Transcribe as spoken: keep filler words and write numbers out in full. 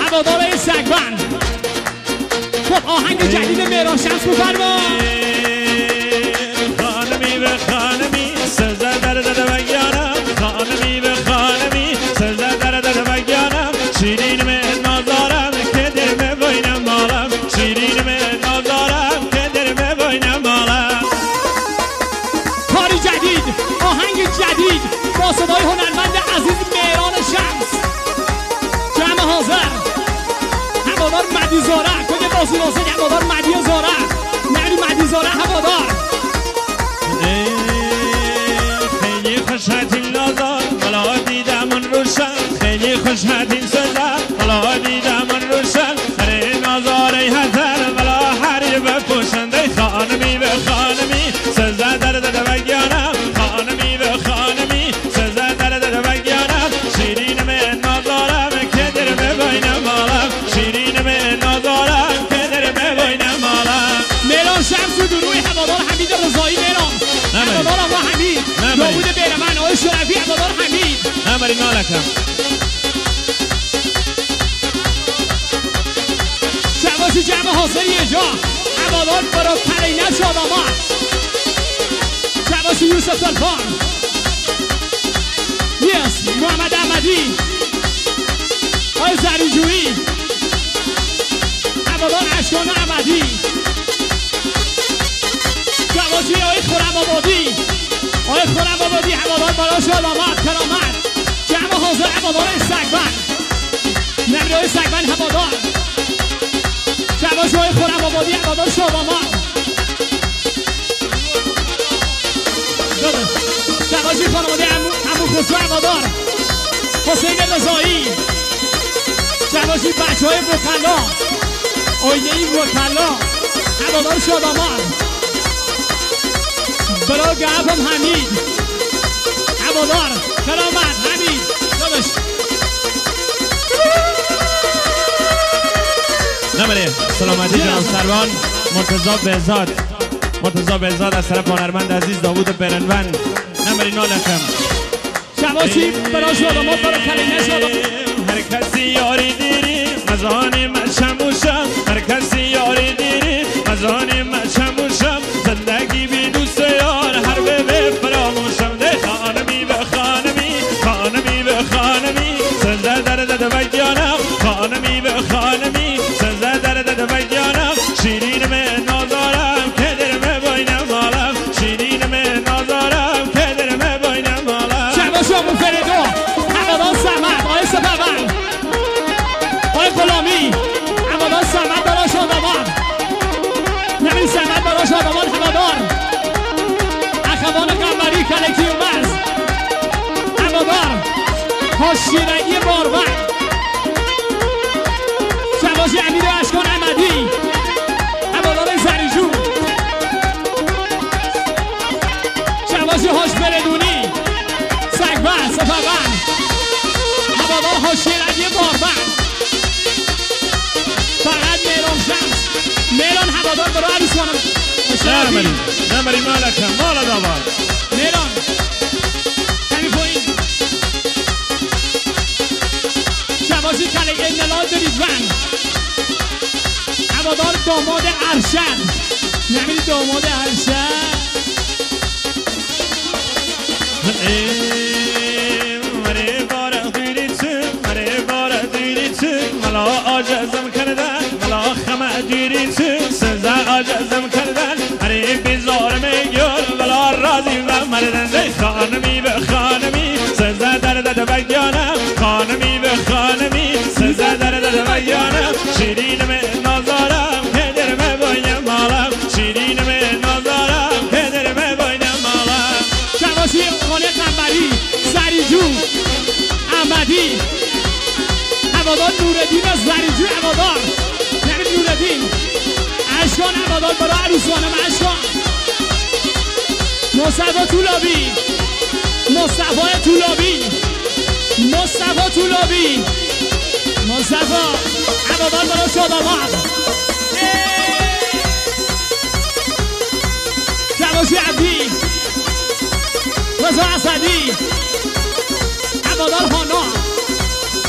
هوادار سگبند. خب آهنگ جدید مهران شمس بفرما. خانمی به خانمی سزده در در بگیانم، خانمی به خانمی سزده در در بگیانم، شیرین من نازارم که در ببینم مالم، شیرین من نازارم که در ببینم مالم. کاری جدید، آهنگ جدید با صدای هنرمند عزیز مهران شمس. جمع حاضر هوادار مدی زاره کنه بازی واسه هوادار مدی زاره نری مدی زاره هوادار. خیلی خوشحتین نازار حالا دیدم من روشن، خیلی خوشحتین سزا حالا دیدم من روشن، هر نازاره هزار ولا هری بپوشنده. خانمی به خانمی سزا در در بگیانم، خانمی به خانمی سزا در در بگیانم، شیرین من نازارم که در ببینم مالم، شیرین من نازارم که در ببینم مالم. مهران شمس و دروی هوادار حمید رضایی مهران، هوادار آقا حمید، داوود بیرمن، آقای شرفی، هوادار حمید. نمری مالکم. شباسی جمع حاضر یه جا هوادار برا پرینه شادامان. شباسی یوسف سلطان، یس محمد احمدی، آقای زریجویی، هوادار اشکان احمدی. شباسی آقای خورم آبادی، آقای خورم آبادی هوادار برا شادامان کرامت. جمع حاضر هوادار سگبند، نمری های سگبند هوادار. شباش های خورم آبادی هوادار شادامان. شباشی خانواده عمو خسرو هوادار حسین رضایی. شباشی بچه های وکلا، آینه ای وکلا هوادار شادامان. برا گرفم حمید هوادار کرامت حمید داداش. نمره سلامتی جناب سروان مرتضی بهزاد، مرتضی بهزاد از طرف هنرمند عزیز داوود برنوند. نمری نالکم. شباشی برا شادامان برا کلینه شادامان. هر کسی یاری دیری مزانی مشموشم، هر کسی یاری دیری مزانی مشموشم، زندگی بی دوست یار هر به فراموشم. ده خانمی به خانمی خانمی به خانمی سزده در در بگیانم، خانمی به خانمی سزده در در بگیانم، شیرین من نازارم که در ببینم مالم، شیرین من نازارم که در ببینم مالم. شباش آمون فریدو هوادار سمت، آقای سپهبند، آقای غلامی هوادار سمت برا شادامان. نمی سمت برا شادامان هوادار. اخوان قنبری کلکی و مز هوادار هاشیرنگی باربند. شباشی امیر اشکان احمدی هوادار زریجو. شباشی هاش بردونی سگبند سپهبند هوادار هاشیرنگی باربند. فقط مهران شمس مهران هوادار برای عروس خانم. نمری نمری مالکم مال داوار مهران کمی پایین. شباشی کلگه نلال بریدوند هوادار داماد ارشد. نمیدی داماد ارشد. مره باره دیری تو مره باره دیری تو ملا آجزم کردن، ملا خمه دیری تو سزه آجزم کردن، هره بیزار میگل ولا راضی و مردن. ده خانمی به خانمی سزه در در بگیانم، خانمی به خانمی سزه در در بگیانم، شیرین من نازارم که در ببینم مالم، شیرین من نازارم که در ببینم مالم. شباشی خانه قنبری زریجو احمدی هوادار نوردین از زریجو هوادار. نمید نوردین اشکان هوادار برای عروس خانم اشکان. مصطفی طولابی مصطفی طولابی مصطفی طولابی مصطفی هوادار برای شادامان. شباشی عبدی رضا اسدی هوادار هانا